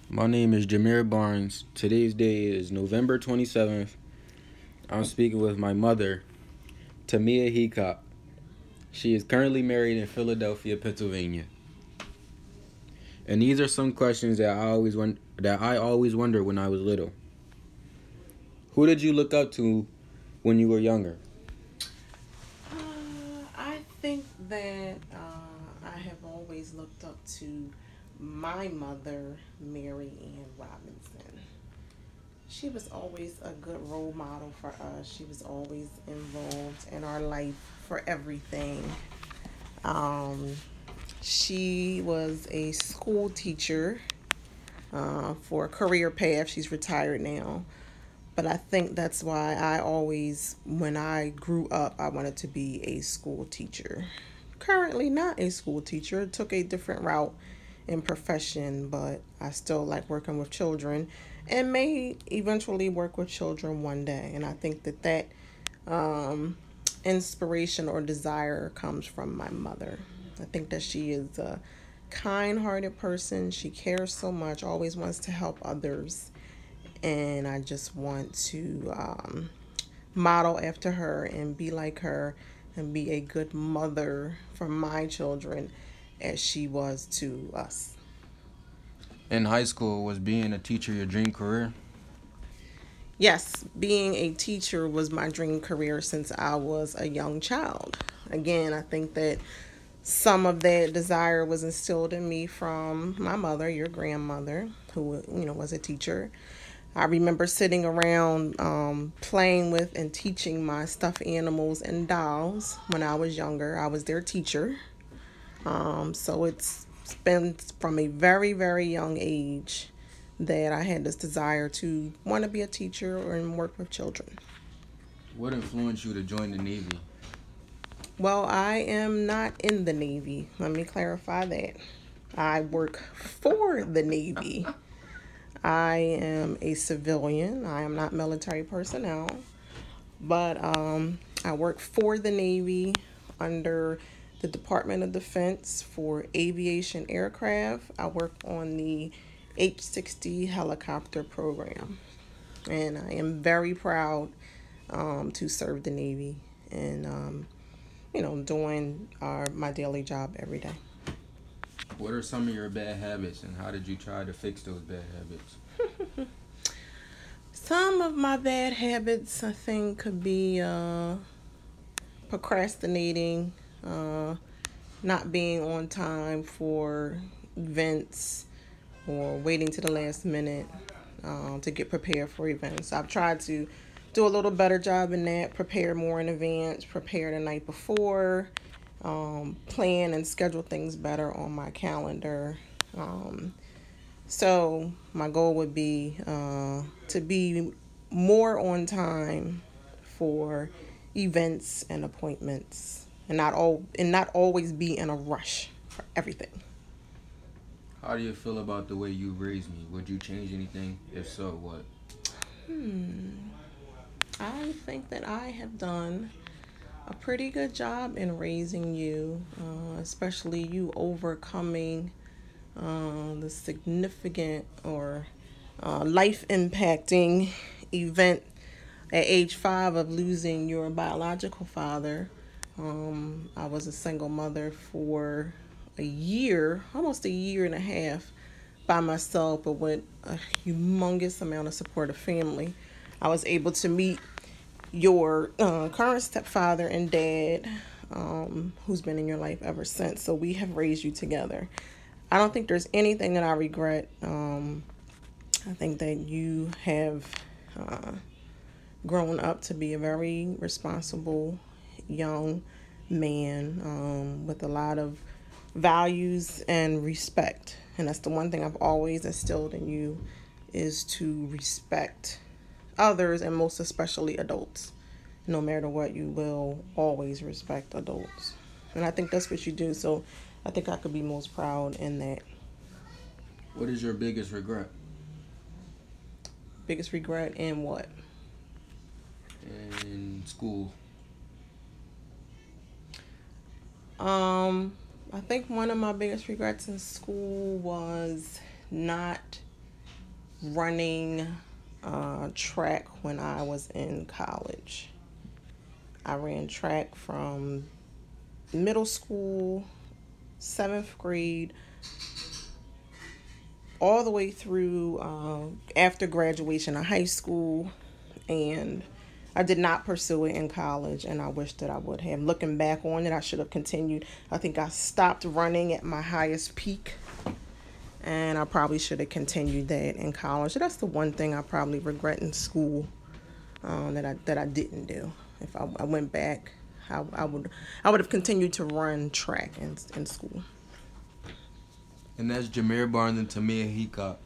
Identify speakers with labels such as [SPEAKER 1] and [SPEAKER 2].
[SPEAKER 1] My name is Jameer Barnes. Today's day is November 27th. I'm speaking with my mother, Tamia Heacock. She is currently married in Philadelphia, Pennsylvania. And these are some questions that I always wondered when I was little. Who did you look up to when you were younger?
[SPEAKER 2] I think that I have always looked up to my mother, Mary Ann Robinson. She was always a good role model for us. She was always involved in our life for everything. Um, she was a school teacher for a career path. She's retired now. But I think that's why I always, when I grew up, I wanted to be a school teacher. Currently, not a school teacher, took a different route in profession, but I still like working with children and may eventually work with children one day. And I think that um, inspiration or desire comes from my mother. I think that she is a kind hearted person. She cares so much, always wants to help others, and I just want to model after her and be like her and be a good mother for my children as she was to us.
[SPEAKER 1] In high school, was being a teacher your dream career?
[SPEAKER 2] Yes, being a teacher was my dream career since I was a young child. Again, I think that some of that desire was instilled in me from my mother, your grandmother, who was a teacher. I remember sitting around playing with and teaching my stuffed animals and dolls when I was younger. I was their teacher. So it's been from a very, very young age that I had this desire to want to be a teacher and work with children.
[SPEAKER 1] What influenced you to join the Navy?
[SPEAKER 2] Well, I am not in the Navy. Let me clarify that. I work for the Navy. I am a civilian. I am not military personnel, but I work for the Navy under the Department of Defense for aviation aircraft. I work on the H-60 helicopter program, and I am very proud to serve the Navy and doing my daily job every day.
[SPEAKER 1] What are some of your bad habits and how did you try to fix those bad habits?
[SPEAKER 2] Some of my bad habits, I think, could be procrastinating, uh, not being on time for events, or waiting to the last minute to get prepared for events. I've tried to do a little better job in that, prepare more in advance, prepare the night before, plan and schedule things better on my calendar. So my goal would be to be more on time for events and appointments, and not always be in a rush for everything.
[SPEAKER 1] How do you feel about the way you raised me? Would you change anything? If so, what?
[SPEAKER 2] I think that I have done a pretty good job in raising you, especially you overcoming the significant or life impacting event at age 5 of losing your biological father. I was a single mother for a year, almost a year and a half by myself, but with a humongous amount of support of family. I was able to meet your current stepfather and dad, who's been in your life ever since. So we have raised you together. I don't think there's anything that I regret. I think that you have uh, grown up to be a very responsible young man with a lot of values and respect. And that's the one thing I've always instilled in you is to respect others and most especially adults. No matter what, you will always respect adults. And I think that's what you do. So I think I could be most proud in that.
[SPEAKER 1] What is your biggest regret?
[SPEAKER 2] Biggest regret in what?
[SPEAKER 1] In school.
[SPEAKER 2] Um, I think one of my biggest regrets in school was not running track when I was in college. I ran track from middle school, 7th grade, all the way through after graduation of high school, and I did not pursue it in college, and I wish that I would have. Looking back on it, I should have continued. I think I stopped running at my highest peak, and I probably should have continued that in college. So that's the one thing I probably regret in school, that I didn't do. If I went back, I would have continued to run track in school.
[SPEAKER 1] And that's Jameer Barnes and Tamia Heacock.